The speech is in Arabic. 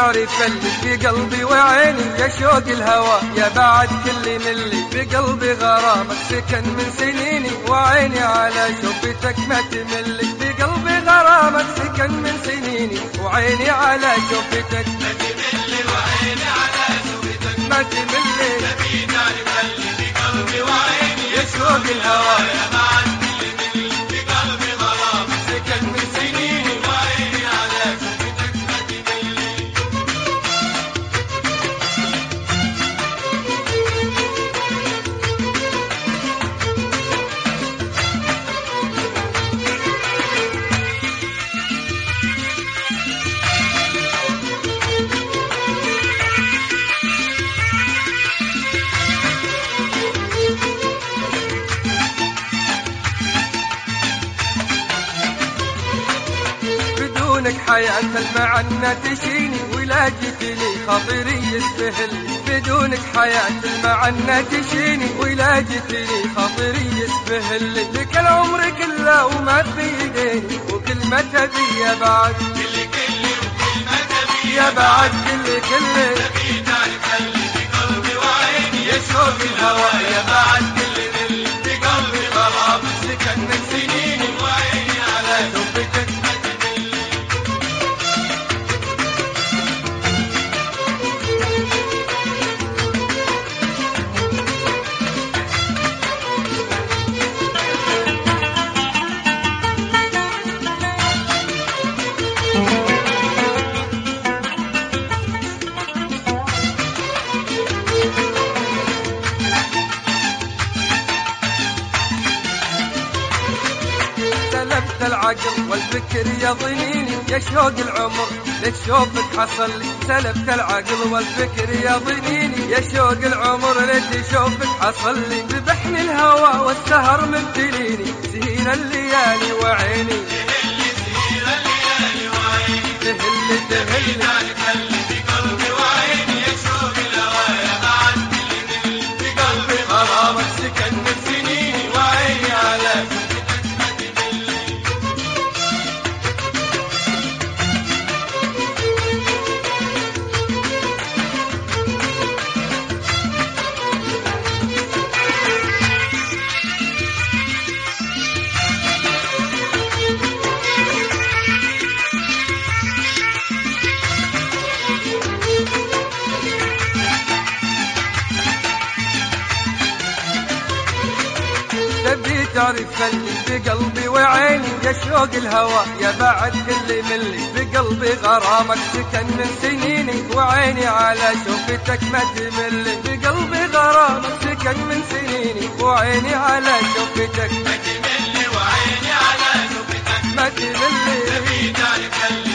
تعرف اللي في قلبي وعيني، يا شوق الهوى يا بعد كل ملي، في قلبي غرامك سكن من سنيني، وعيني على شوفتك ما تملي، في قلبي غرامك سكن من سنيني، وعيني على شوفتك ما تملي، وعيني على شوفتك ما تملي. تبي تعرف اللي في قلبي وعيني، يا شوق الهوى يا بعد كل ملي، في قلبي غرامك سكن من سنيني، وعيني على شوفتك ما تملي. بدونك حياة المعنى تشيني، ولا جيتني خاطري يسهل، بدونك حياة المعنى تشيني، ولا جيتني خاطري يسهل، لك العمر كله وما بيديني، وكل ما تبي يا بعد كل وكل ما تبي يا بعد كل تبي تعرف اللي في قلبي وعيني، يا شوق الهوى يا بعد كل ملي، في قلبي غرامك سكن من سنيني، وعيني على شوفتك ما تملي. سلبت العقل والفكر يضنيني، يا شوق العمر لك شوفك حصل لي، سلبت العقل والفكر يضنيني، يا شوق العمر لك شوفك حصل لي، ذبحني الهوى والسهر مبتليني، زهير الليالي وعيني زهير الليالي وعيني، تهل تبي تعرف اللي في قلبي وعيني، يا شوق الهوى يا بعد كل ملي، في قلبي غرامك سكن من سنيني، وعيني على شوفتك ما تملي. تبي تعرف اللي في قلبي وعيني، يا شوق الهوى يا بعد كل ملي، في قلبي غرامك سكن من سنيني، وعيني على شوفتك ما تملي، في قلبي غرامك سكن من سنيني، وعيني على شوفتك ما تملي، وعيني على شوفتك ما تملي. تبي تعرف اللي